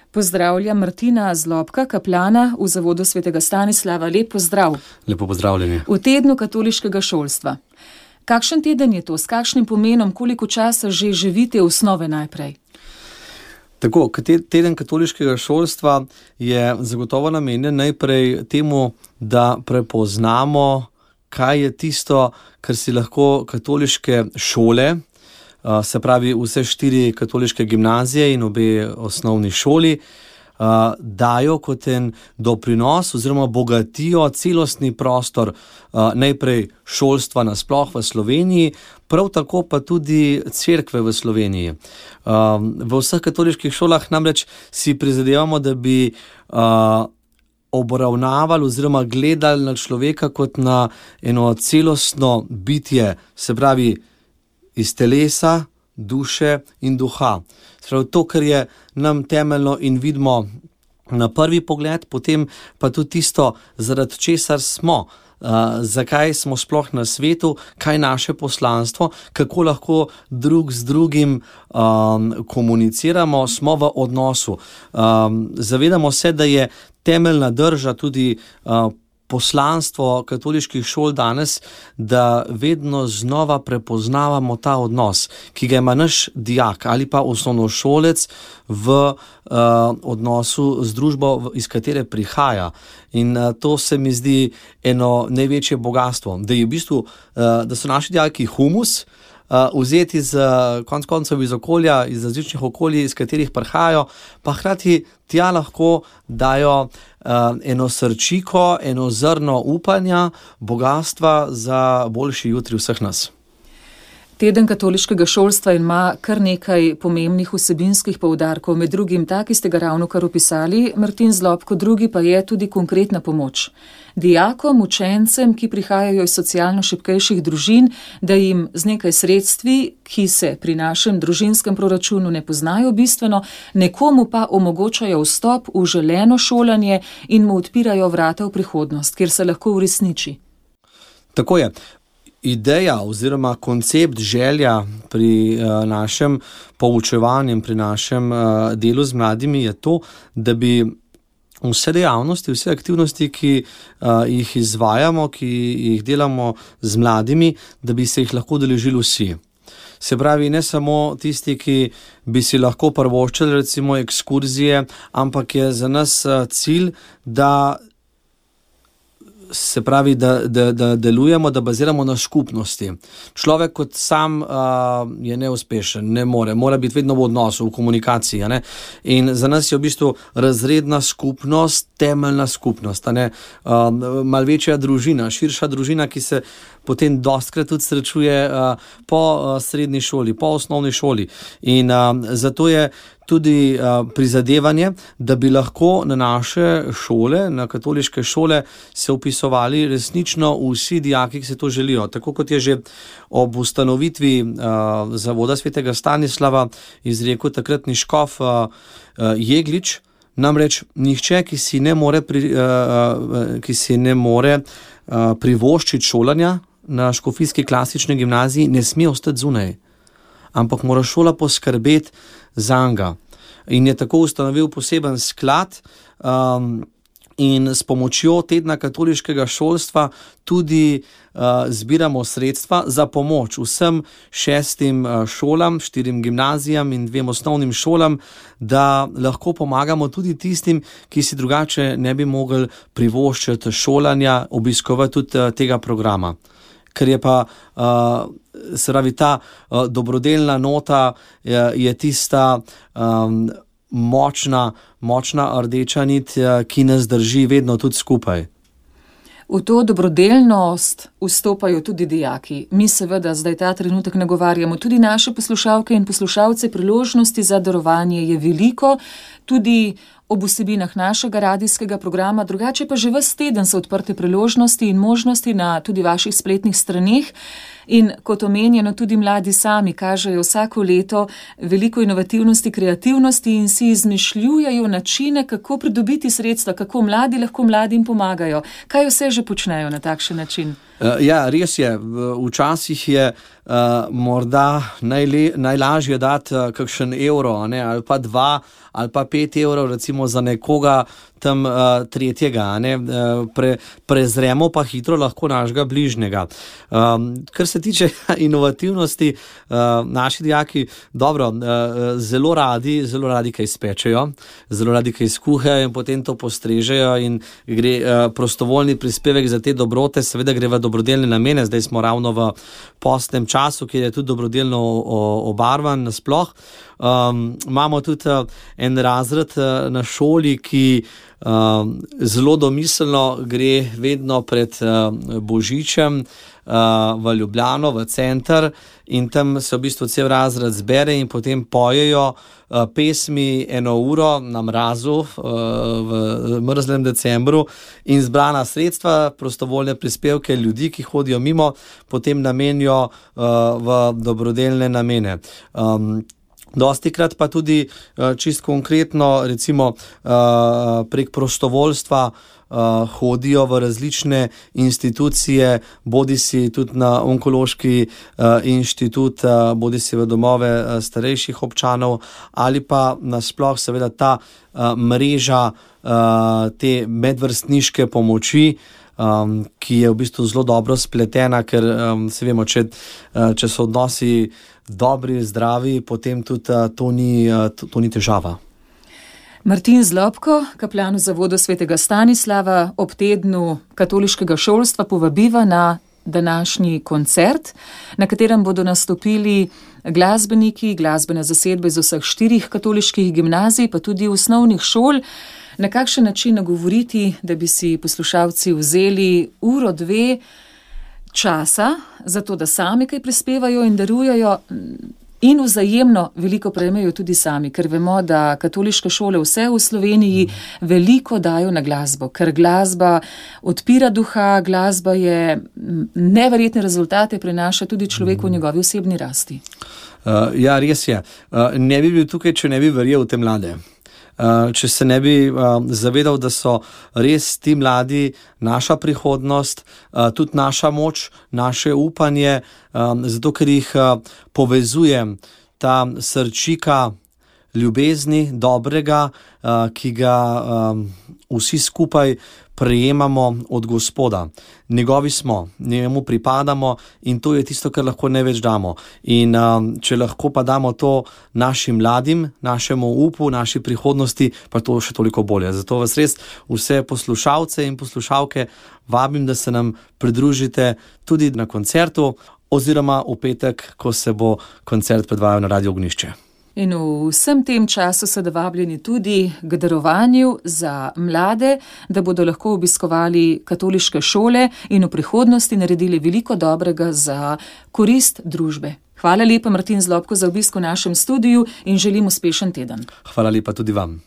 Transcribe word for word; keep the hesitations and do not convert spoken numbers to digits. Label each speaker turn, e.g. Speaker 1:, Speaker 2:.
Speaker 1: Pozdravljam Martina Zlobka, kaplana v Zavodu svetega Stanislava. Lep pozdrav.
Speaker 2: Lepo pozdravljeni.
Speaker 1: V tednu katoliškega šolstva. Kakšen teden je to? S kakšnim pomenom? Koliko časa že živite osnove najprej?
Speaker 2: Tako, teden katoliškega šolstva je zagotovo namenjen najprej temu, da prepoznamo, kaj je tisto, kar si lahko katoliške šole, se pravi vse štiri katoliške gimnazije in obe osnovni šoli, dajo kot en doprinos oziroma bogatijo celostni prostor najprej šolstva nasploh v Sloveniji, prav tako pa tudi cerkve v Sloveniji. V vseh katoliških šolah namreč si prizadevamo, da bi obravnavali oziroma gledali na človeka kot na eno celostno bitje, se pravi iz telesa, duše in duha. Sprav to, kar je nam temeljno in vidimo na prvi pogled, potem pa tudi tisto, zaradi česar smo, uh, zakaj smo sploh na svetu, kaj je naše poslanstvo, kako lahko drug z drugim um, komuniciramo, smo v odnosu. Um, zavedamo se, da je temeljna drža tudi uh, poslanstvo katoliških šol danes, da vedno znova prepoznavamo ta odnos, ki ga ima naš dijak ali pa osnovnošolec v uh, odnosu z družbo, iz katere prihaja. In uh, to se mi zdi eno največje bogatstvo, da je v bistvu, uh, da so naši dijaki humus, Uh, vzeti iz uh, konc koncev iz okolja, iz različnih okolij, iz katerih prihajajo, pa hkrati tja lahko dajo uh, eno srčiko, eno zrno upanja, bogatstva za boljši jutri vseh nas.
Speaker 1: Teden katoliškega šolstva ima kar nekaj pomembnih vsebinskih poudarkov, med drugim ta, ki ste ga ravno kar opisali, Martin Zlobko, drugi pa je tudi konkretna pomoč dijakom, učencem, ki prihajajo iz socialno šibkejših družin, da jim z nekaj sredstvi, ki se pri našem družinskem proračunu ne poznajo bistveno, nekomu pa omogočajo vstop v želeno šolanje in mu odpirajo vrata v prihodnost, kjer se lahko uresniči.
Speaker 2: Tako je. Ideja oziroma koncept, želja pri uh, našem poučevanju, pri našem uh, delu z mladimi je to, da bi vse dejavnosti, vse aktivnosti, ki uh, jih izvajamo, ki jih delamo z mladimi, da bi se jih lahko udeležili vsi. Se pravi, ne samo tisti, ki bi si lahko privoščili recimo ekskurzije, ampak je za nas uh, cilj, da se pravi, da, da, da delujemo, da baziramo na skupnosti. Človek kot sam uh, je neuspešen, ne more, mora biti vedno v odnosu, v komunikaciji. Ne? In za nas je v bistvu razredna skupnost, temeljna skupnost, ne? Uh, mal večja družina, širša družina, ki se potem dostkrat tudi srečuje uh, po uh, srednji šoli, po osnovni šoli. In uh, zato je tudi uh, prizadevanje, da bi lahko na naše šole, na katoliške šole se vpisovali resnično vsi dijaki, ki se to želijo. Tako kot je že ob ustanovitvi uh, Zavoda svetega Stanislava izrekel takratni škof uh, uh, Jeglič, namreč nihče, ki si ne more, pri, uh, uh, ki si ne more uh, privoščiti šolanja na škofijski klasični gimnaziji, ne sme ostati zunaj, ampak mora šola poskrbeti zanga. In je tako ustanovil poseben sklad um, in s pomočjo tedna katoliškega šolstva tudi uh, zbiramo sredstva za pomoč vsem šestim uh, šolam, štirim gimnazijam in dvem osnovnim šolam, da lahko pomagamo tudi tistim, ki si drugače ne bi mogli privoščiti šolanja, obiskovati tudi uh, tega programa. Ker je pa, uh, se pravi, ta uh, dobrodelna nota je, je tista um, močna, močna rdeča nit, uh, ki nas drži vedno tudi skupaj.
Speaker 1: V to dobrodelnost vstopajo tudi dijaki. Mi seveda zdaj ta trenutek nagovarjamo tudi naše poslušalke in poslušalce, priložnosti za darovanje je veliko, tudi ob vsebinah našega radijskega programa, drugače pa že ves teden so odprte priložnosti in možnosti na tudi vaših spletnih straneh. In kot omenjeno, tudi mladi sami kažejo vsako leto veliko inovativnosti, kreativnosti in si izmišljujejo načine, kako pridobiti sredstva, kako mladi lahko mladim pomagajo. Kaj vse že počnejo na takšen način?
Speaker 2: Ja, res je. Včasih je uh, morda najle, najlažje dati uh, kakšen evro, ne, ali pa dva, ali pa pet evrov, recimo za nekoga tam uh, tretjega. Ne, uh, pre, prezremo pa hitro lahko našega bližnjega. Um, kar se tiče inovativnosti, uh, naši dijaki dobro, uh, zelo radi, zelo radi kaj spečejo, zelo radi kaj skuhajo in potem to postrežejo in gre uh, prostovoljni prispevek za te dobrote, seveda gre v dobrodelne namene. Zdaj smo ravno v postnem času, kjer je tudi dobrodelno obarvan nasploh. Um, imamo tudi uh, en razred uh, na šoli, ki uh, zelo domiselno gre vedno pred uh, Božičem uh, v Ljubljano, v center, in tam se v bistvu cel razred zbere in potem pojejo uh, pesmi eno uro na mrazu uh, v mrzlem decembru, in zbrana sredstva, prostovoljne prispevke ljudi, ki hodijo mimo, potem namenijo uh, v dobrodelne namene. Um, Dostikrat pa tudi čisto konkretno, recimo prek prostovoljstva hodijo v različne institucije, bodisi tudi na onkološki inštitut, bodisi v domove starejših občanov, ali pa nasploh seveda ta mreža te medvrstniške pomoči, Um, ki je v bistvu zelo dobro spletena, ker um, se vemo, če, uh, če so odnosi dobri, zdravi, potem tudi uh, to, ni, uh, to, to ni težava.
Speaker 1: Martin Zlobko, kaplan v Zavodu svetega Stanislava, ob tednu katoliškega šolstva povabiva na današnji koncert, na katerem bodo nastopili glasbeniki, glasbene zasedbe iz vseh štirih katoliških gimnazij, pa tudi osnovnih šol. Na kakšen način nagovoriti, da bi si poslušalci vzeli uro, dve časa za to, da sami kaj prispevajo in darujejo, in vzajemno veliko prejmejo tudi sami, ker vemo, da katoliške šole vse v Sloveniji veliko dajo na glasbo, ker glasba odpira duha, glasba je neverjetne rezultate prinaša tudi človeku v njegovi osebni rasti.
Speaker 2: Uh, ja, res je. Uh, ne bi bil tukaj, če ne bi verjel v te mlade. Uh, če se ne bi uh, zavedal, da so res ti mladi naša prihodnost, uh, tudi naša moč, naše upanje, um, zato ker jih uh, povezuje ta srčika ljubezni, dobrega, uh, ki ga um, vsi skupaj prejemamo od Gospoda. Njegovi smo, njemu pripadamo in to je tisto, kar lahko največ damo. In um, če lahko pa damo to našim mladim, našemu upu, naši prihodnosti, pa to še toliko bolje. Zato vas res vse poslušalce in poslušalke vabim, da se nam pridružite tudi na koncertu oziroma v petek, ko se bo koncert predvajal na Radio Ognjišče.
Speaker 1: In v vsem tem času so vabljeni tudi k darovanju za mlade, da bodo lahko obiskovali katoliške šole in v prihodnosti naredili veliko dobrega za korist družbe. Hvala lepa, Martin Zlobko, za obisk v našem studiu in želim uspešen teden.
Speaker 2: Hvala lepa tudi vam.